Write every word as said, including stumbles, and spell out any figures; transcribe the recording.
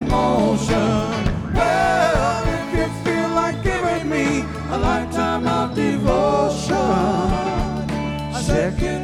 motion. Well, if you feel like giving me a lifetime of devotion, a second